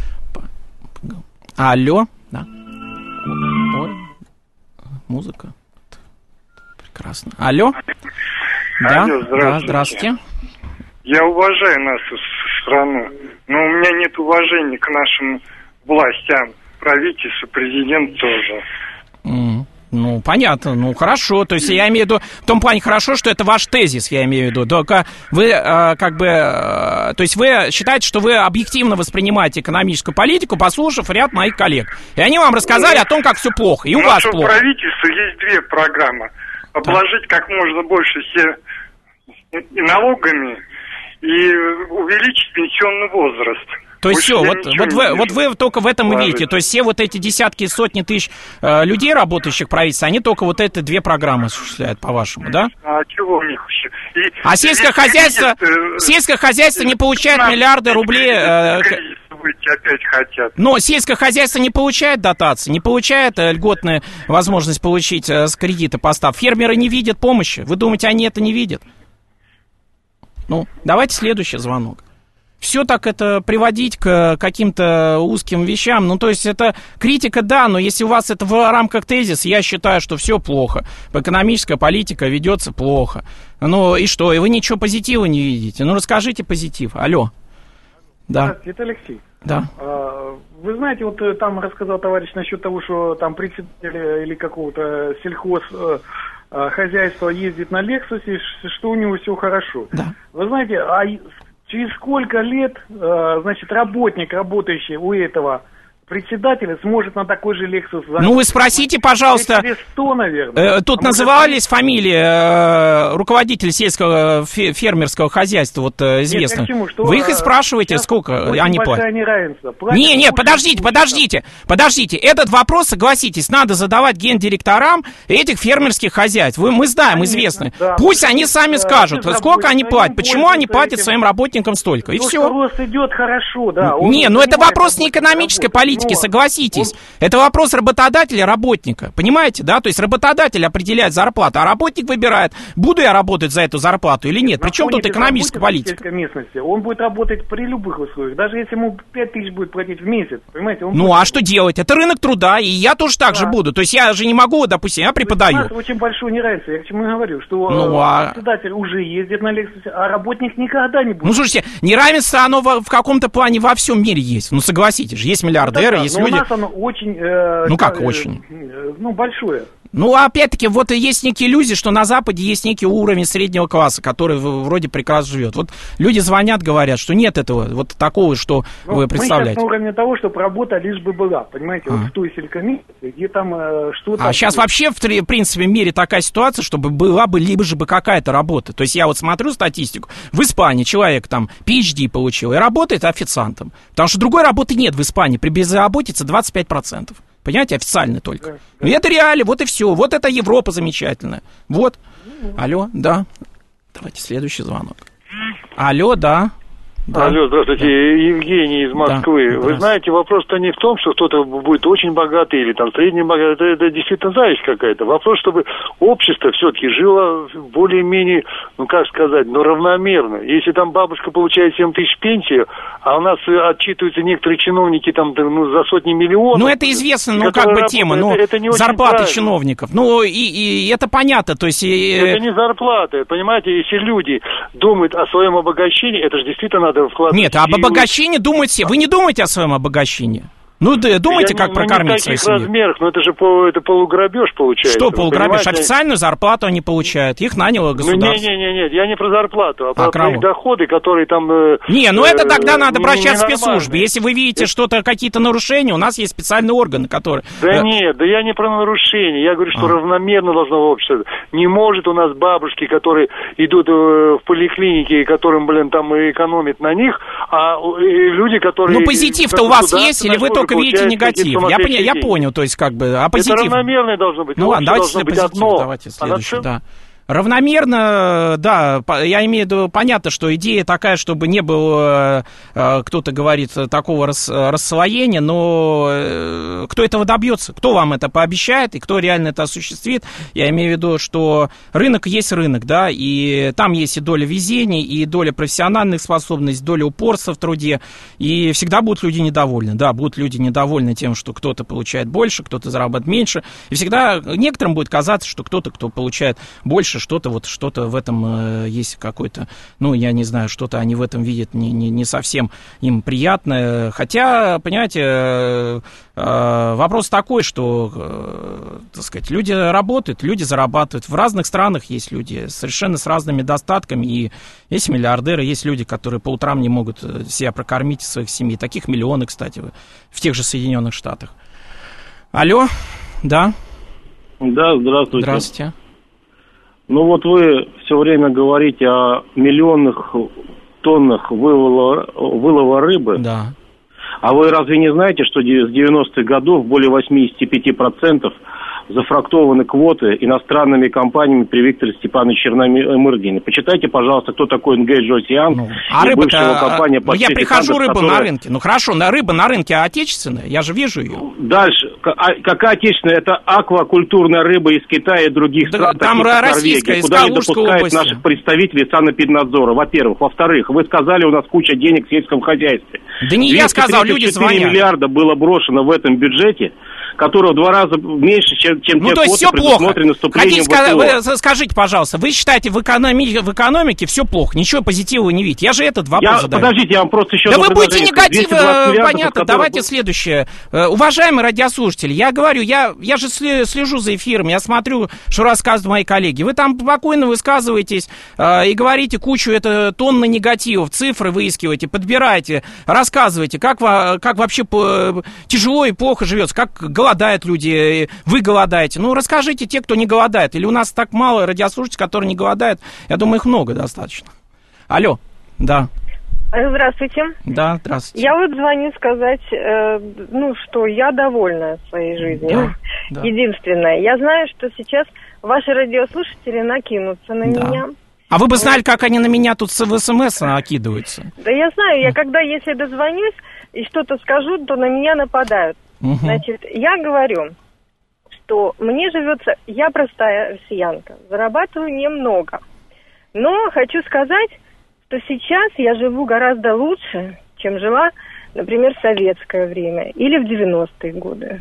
Алло. Да. Ой. Музыка. Прекрасно. Алло. Да. Здравствуйте. Я уважаю нашу страну, но у меня нет уважения к нашим властям. Правительство, президент тоже. Понятно, хорошо. То есть я имею в виду, в том плане хорошо, что это ваш тезис, я имею в виду. Только вы то есть вы считаете, что вы объективно воспринимаете экономическую политику, послушав ряд моих коллег. И они вам рассказали о том, как все плохо, и у вас плохо. У правительства есть две программы. Обложить как можно больше все налогами и увеличить пенсионный возраст. То есть все, вот вы только в этом и видите. То есть все вот эти десятки и сотни тысяч людей, работающих в правительстве, они только вот эти две программы осуществляют, по-вашему, да? А чего у них еще? А сельское хозяйство не получает миллиарды рублей... опять хотят. Но сельское хозяйство не получает дотации, не получает льготную возможность получить с кредита постав. Фермеры не видят помощи. Вы думаете, они это не видят? Давайте следующий звонок. Все так это приводить к каким-то узким вещам. То есть это критика, да, но если у вас это в рамках тезиса, я считаю, что все плохо. Экономическая политика ведется плохо. И что? И вы ничего позитива не видите? Расскажите позитив. Алло. Да. Здравствуйте, это Алексей. Да. Вы знаете, вот там рассказал товарищ насчет того, что там председатель или какого-то сельхозхозяйства ездит на Лексусе, что у него все хорошо. Да. Вы знаете, а через сколько лет, значит, работник, работающий у этого председателя, сможет на такой же Lexus... Ну, вы спросите, пожалуйста... Через 100, наверное. Тут назывались фамилии руководителей сельского фермерского хозяйства, вот известных. Вы их и спрашиваете, сколько они платят. Не, подождите. Этот вопрос, согласитесь, надо задавать гендиректорам этих фермерских хозяйств. Мы знаем, известны. Да. Пусть они сами скажут, сколько они платят, почему они платят своим работникам столько, и все. Рост идет хорошо, да. Не, ну это вопрос не экономической политики, согласитесь. Это вопрос работодателя и работника. Понимаете, да? То есть работодатель определяет зарплату, а работник выбирает, буду я работать за эту зарплату или нет. Причем тут экономическая политика? Местности, он будет работать при любых условиях, даже если ему 5 тысяч будет платить в месяц. Понимаете? А что делать? Это рынок труда, и я тоже так же буду. То есть я же не могу, допустим, я преподаю. У нас очень большое неравенство. Я к чему говорю, что председатель уже ездит на Lexus, а работник никогда не будет. Ну, слушайте, неравенство, оно в каком-то плане во всем мире есть. Ну, согласитесь же, есть миллиардеры, есть люди... у нас оно очень... очень? Большое. Ну, опять-таки, вот есть некие иллюзии, что на Западе есть некий уровень среднего класса, который вроде прекрасно живет. Вот люди звонят, говорят, что нет этого, вот такого, что вы представляете. Мы сейчас на уровне того, чтобы работа лишь бы была, понимаете, вот в той сельхозмиссии, где там что-то... А сейчас вообще, в принципе, в мире такая ситуация, чтобы была бы либо же бы какая-то работа. То есть я вот смотрю статистику, в Испании человек там PhD получил и работает официантом, потому что другой работы нет в Испании, при безработице 25%. Понимаете, официально только. Да. И это реально, вот и все. Вот это Европа замечательная. Вот. Алло, да. Давайте следующий звонок. Алло, да. Да. Алло, здравствуйте, Евгений из Москвы. Да, вы знаете, вопрос-то не в том, что кто-то будет очень богатый или там средний богатый, это действительно зависть какая-то. Вопрос, чтобы общество все-таки жило более-менее, равномерно. Если там бабушка получает 7 тысяч пенсию, а у нас отчитываются некоторые чиновники там за сотни миллионов. Ну, это известно, тема, это не зарплаты чиновников. И это понятно, то есть... Это не зарплата, понимаете, если люди думают о своем обогащении, это же действительно надо вкладывать. Нет, об обогащении думают все. Вы не думаете о своем обогащении? Думайте, как прокормить свою семью. Не в таких размерах, но это же полуграбеж получается. Что полуграбеж? Официальную зарплату они получают, их наняло государство. Нет, я не про зарплату, а про их доходы, которые там... это тогда надо обращаться в спецслужбы. Если вы видите какие-то нарушения, у нас есть специальные органы, которые... я не про нарушения, я говорю, что равномерно должно общество. Не может у нас бабушки, которые идут в поликлинике, которым, там экономят на них, а люди, которые... Позитив-то у вас есть, или вы только видите негатив? Я понял, то есть а позитив... Это равномерное должно быть. Ладно, давайте позитив, давайте следующий, да. Равномерно, да, я имею в виду, понятно, что идея такая, чтобы не было, кто-то говорит, такого расслоения, но кто этого добьется, кто вам это пообещает и кто реально это осуществит, я имею в виду, что рынок есть рынок, да, и там есть и доля везения, и доля профессиональных способностей, доля упорства в труде, и всегда будут люди недовольны, да, будут люди недовольны тем, что кто-то получает больше, кто-то зарабатывает меньше, и всегда некоторым будет казаться, что кто-то, кто получает больше, что-то в этом есть какой-то, я не знаю, что-то они в этом видят не совсем им приятное. Хотя, понимаете, вопрос такой, что, люди работают, люди зарабатывают. В разных странах есть люди совершенно с разными достатками. И есть миллиардеры, есть люди, которые по утрам не могут себя прокормить из своих семей. Таких миллионы, кстати, в тех же Соединенных Штатах. Алло, да? Да, здравствуйте. Здравствуйте. Вы все время говорите о миллионных тоннах вылова рыбы. Да. А вы разве не знаете, что с 90-х годов более 85% зафрактованы квоты иностранными компаниями при Викторе Степановиче Черномырдине? Почитайте, пожалуйста, кто такой Нгэй Джосиан. А рыба-то... Я прихожу, рыба на рынке. Хорошо, рыба на рынке отечественная, я же вижу ее. Дальше. Какая отечественная? Это аквакультурная рыба из Китая и других стран, там российская, куда не допускают наших представителей санэпиднадзора, во-первых. Во-вторых, вы сказали, у нас куча денег в сельском хозяйстве. Да не я сказал, люди звонят. 4 миллиарда было брошено в этом бюджете которая в 2 раза меньше, чем те квоты, предусмотренные вступлением в ВТО. Скажите, пожалуйста, вы считаете, в экономике все плохо, ничего позитива вы не видите? Я же этот вопрос задаю. Подождите, я вам просто еще... Да вы будете негатив, понятно, давайте следующее. Уважаемые радиослушатели, я говорю, я же слежу за эфиром, я смотрю, что рассказывают мои коллеги. Вы там спокойно высказываетесь и говорите кучу, тонны негативов, цифры выискиваете, подбираете, рассказываете, как вообще тяжело и плохо живется, как голодают люди, вы голодаете. Ну, расскажите те, кто не голодает. Или у нас так мало радиослушателей, которые не голодают. Я думаю, их много достаточно. Алло, да. Здравствуйте. Да, здравствуйте. Я вот звоню сказать, что я довольна своей жизнью. Да. Единственное, я знаю, что сейчас ваши радиослушатели накинутся на меня. А вы бы знали, как они на меня тут в СМС накидываются. Да я знаю, если дозвонюсь и что-то скажу, то на меня нападают. Значит, я говорю, что мне живется, я простая россиянка, зарабатываю немного. Но хочу сказать, что сейчас я живу гораздо лучше, чем жила, например, в советское время или в 90-е годы.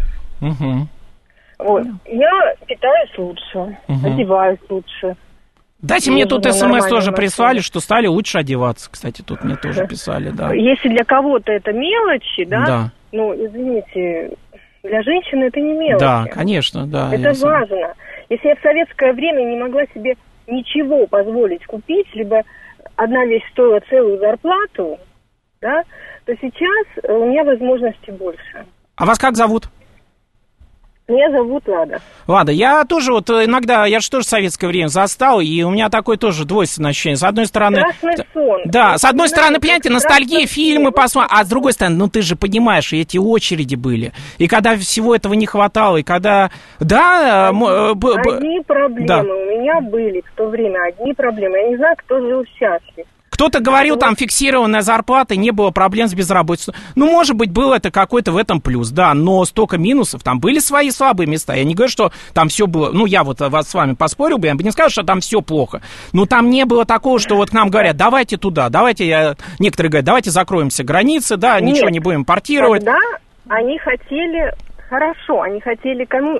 Вот. Я питаюсь лучше, одеваюсь лучше. Дайте мне тут СМС тоже прислали, что стали лучше одеваться. Кстати, тут мне тоже писали, да. Если для кого-то это мелочи, да. Ну, извините, для женщины это не мелочи. Да, конечно, да. Это важно. Если я в советское время не могла себе ничего позволить купить, либо одна вещь стоила целую зарплату, да, то сейчас у меня возможностей больше. А вас как зовут? Меня зовут Лада. Лада, я тоже вот иногда, я же тоже советское время застал, и у меня такое тоже двойственное ощущение. С одной стороны... Страшный сон. Да, с одной стороны, понимаете, ностальгия, фильмы посмотрим, а с другой стороны, ты же понимаешь, и эти очереди были, и когда всего этого не хватало, и когда... Да... Одни проблемы у меня были в то время, одни проблемы. Я не знаю, кто жил счастлив. Кто-то говорил, там фиксированная зарплата, не было проблем с безработицей. Ну, может быть, был это какой-то в этом плюс, да, но столько минусов, там были свои слабые места. Я не говорю, что там все было, ну, я вот с вами поспорил бы, я бы не сказал, что там все плохо. Но там не было такого, что вот к нам говорят, давайте туда, некоторые говорят, давайте закроем все границы, да, ничего не будем импортировать. Тогда они хотели, хорошо, они хотели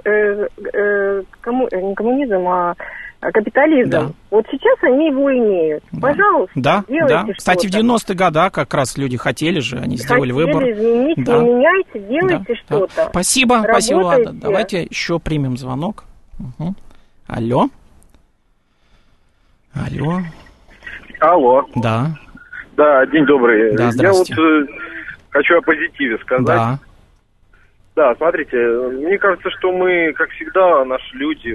не коммунизм, а капитализм. Да. Вот сейчас они его имеют. Да. Пожалуйста, делайте что-то. Кстати, в 90-е годы как раз люди хотели же, они сделали выбор. Изменить, не меняйте, делайте что-то. Да. Спасибо, Лада. Давайте еще примем звонок. Алло. Алло. Да. Да, день добрый. Да, я вот хочу о позитиве сказать. Да, смотрите, мне кажется, что мы, как всегда, наши люди,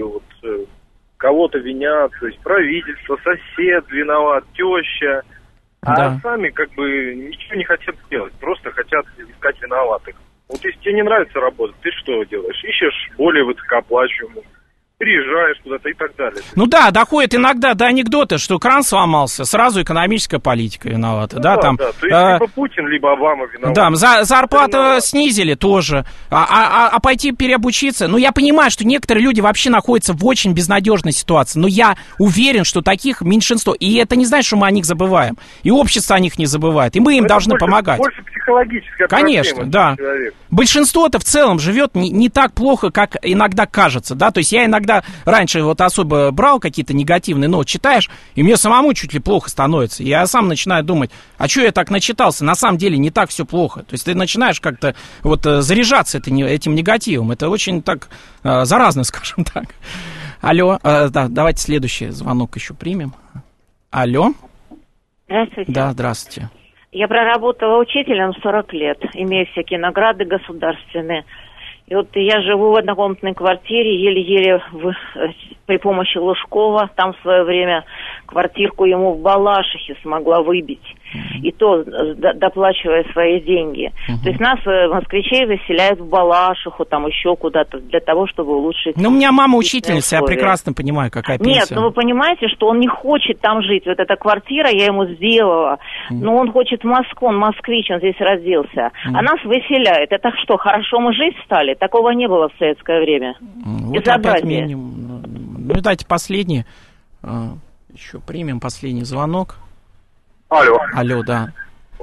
кого-то винят, то есть правительство, сосед виноват, теща, а сами как бы ничего не хотят делать, просто хотят искать виноватых. Вот если тебе не нравится работать, ты что делаешь? Ищешь более высокооплачиваемую, переезжаешь куда-то и так далее. Ну да, доходит иногда до анекдота, что кран сломался, сразу экономическая политика виновата. То есть либо Путин, либо Обама виноват. Да, зарплату снизили тоже. А пойти переобучиться, я понимаю, что некоторые люди вообще находятся в очень безнадежной ситуации, но я уверен, что таких меньшинство. И это не значит, что мы о них забываем. И общество о них не забывает. И мы им должны помогать. Больше психологическая Конечно, да. Большинство-то в целом живет не так плохо, как иногда кажется, да. То есть я иногда раньше особо брал какие-то негативные ноты, читаешь, и мне самому чуть ли плохо становится. Я сам начинаю думать, а что я так начитался? На самом деле не так все плохо. То есть ты начинаешь как-то заряжаться этим негативом. Это очень так заразно, скажем так. Алло, давайте следующий звонок еще примем. Алло. Здравствуйте. Да, здравствуйте. Я проработала учителем 40 лет, имею всякие награды государственные. И я живу в однокомнатной квартире, еле-еле при помощи Лужкова. Там в свое время квартирку ему в Балашихе смогла выбить. И то доплачивая свои деньги. То есть нас, москвичей, заселяют в Балашиху, там еще куда-то, для того, чтобы улучшить... у меня мама учительница, я прекрасно понимаю, какая пенсия. Нет, вы понимаете, что он не хочет там жить. Вот эта квартира я ему сделала. Но он хочет в Москву, он москвич, он здесь родился. А нас выселяют. Это что, хорошо мы жить стали? Такого не было в советское время. Безобразие. Дайте последний. Еще примем последний звонок. Алло. Алло, да.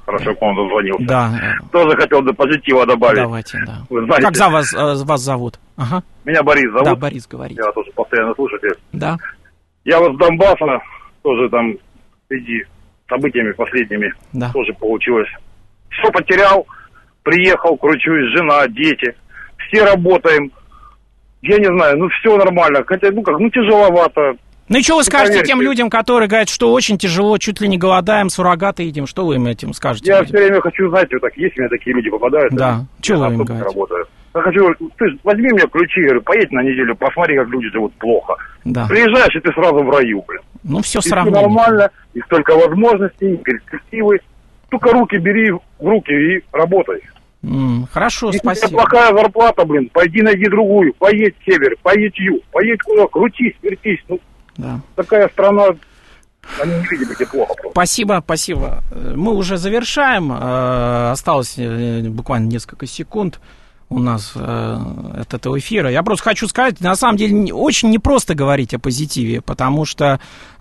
Хорошо, к вам дозвонился. Да. Тоже хотел до позитива добавить. Давайте, да. Вы знаете, как вас зовут? Ага. Меня Борис зовут. Да, Борис, говорите. Я тоже постоянно слушатель. Да. Я вот с Донбасса, тоже там, среди событиями последними, тоже получилось. Все потерял, приехал, кручусь, жена, дети. Все работаем. Я не знаю, все нормально. Хотя, тяжеловато. Ну и что вы скажете тем людям, которые говорят, что очень тяжело, чуть ли не голодаем, суррогаты едим? Что вы им этим скажете? Я все время хочу, знаете, вот так, если у меня такие люди попадают. Да, что вы им говорите? Я хочу, ты возьми мне ключи, говорю, поедь на неделю, посмотри, как люди живут плохо. Да. Приезжаешь, и ты сразу в раю, блин. Ну, все и сравнение. Все нормально, и столько возможностей, перспективы. Только руки бери в руки и работай. Хорошо, если спасибо. Если у тебя плохая зарплата, блин, пойди найди другую. Поедь в север, поедь юг, поедь куда, крутись, вертись. Да. Такая страна, они не видят, где плохо просто. Спасибо. Мы уже завершаем. Осталось буквально несколько секунд у нас от этого эфира. Я просто хочу сказать, на самом деле, очень непросто говорить о позитиве, потому что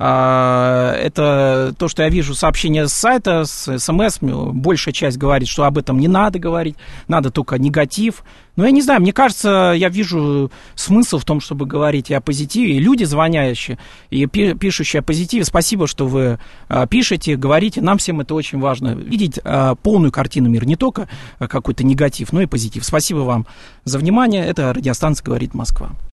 это то, что я вижу сообщения с сайта, с СМС, большая часть говорит, что об этом не надо говорить, надо только негатив. Но я не знаю, мне кажется, я вижу смысл в том, чтобы говорить и о позитиве. И люди, звонящие и пишущие о позитиве, спасибо, что вы пишете, говорите. Нам всем это очень важно. Видеть полную картину мира, не только какой-то негатив, но и позитив. Спасибо вам за внимание. Это радиостанция «Говорит Москва».